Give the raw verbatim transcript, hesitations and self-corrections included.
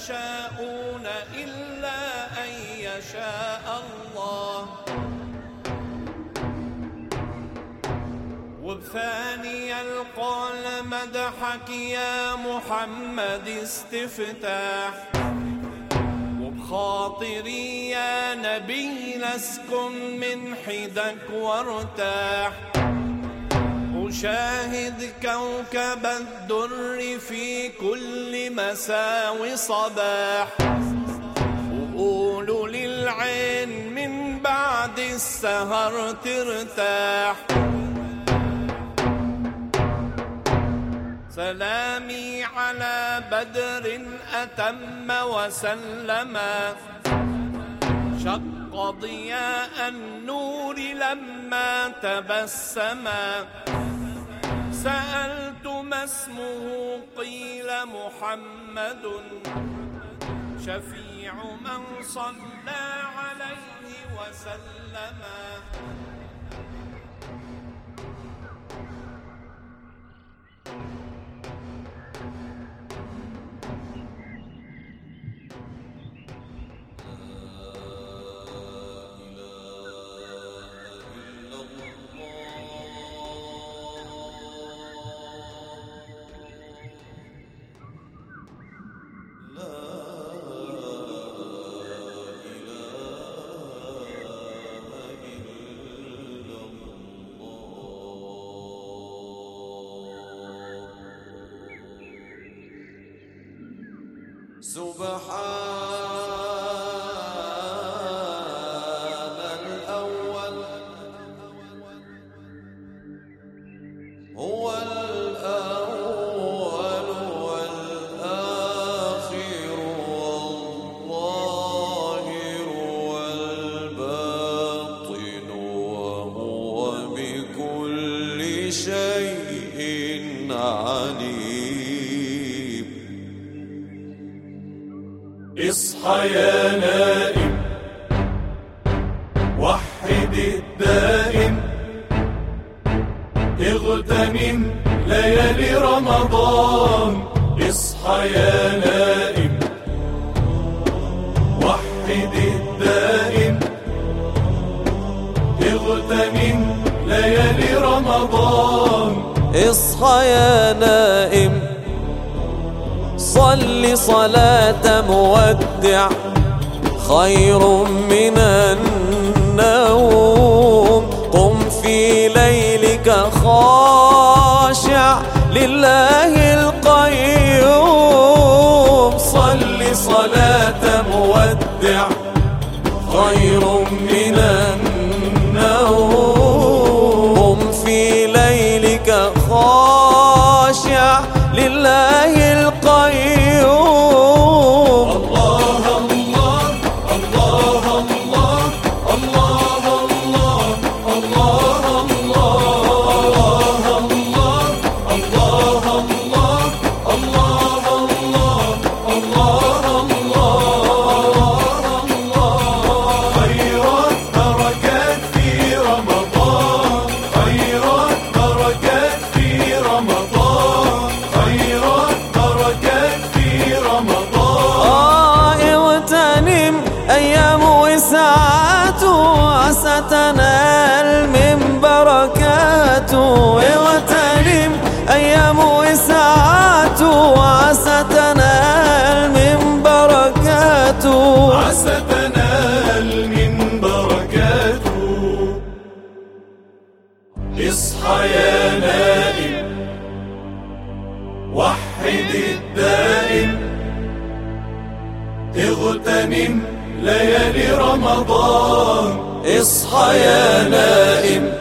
تشاءون إلا أن يشاء الله. وبثاني القول مدحك يا محمد استفتاح، وبخاطري يا نبي لاسكن من حدك وارتاح. أشاهد كوكب الدر في كل مساء وصباح، وقول للعين من بعد السهر ترتاح. سلامي على بدر أتم وسلما، شق ضياء النور لما تبسما. سألت ما اسمه قيل محمد، شفيع من صلى عليه وسلما. سبحان الأول هو الأول والآخر والظاهر والباطن، وهو بكل شيء عليم. اصحى يا نائم، وحد الدائم، اغتنم ليالي رمضان. اصحى يا نائم، وحد الدائم، اغتنم ليالي رمضان. اصحى يا نائم، صل صلاة مودع، خير من النوم. قم في ليلك خاشع لله القيوم. صل صلاة مودع، خير من النوم. قم في ليلك خاشع لله القيوم. الله الله الله الله الله الله الله الله الله الله الله الله الله. خيرات بركات في رمضان، خيرات بركات في رمضان، خيرات بركات في رمضان. آه اغتنم أيام وساعاته، ستنال من بركاته. اغتنم أيام وساعاته، ستنال من بركاته. ستنال من بركاته. اصحى يا نائم، وحد الدائم، اغتنم ليالي رمضان. اصحى يا نائم،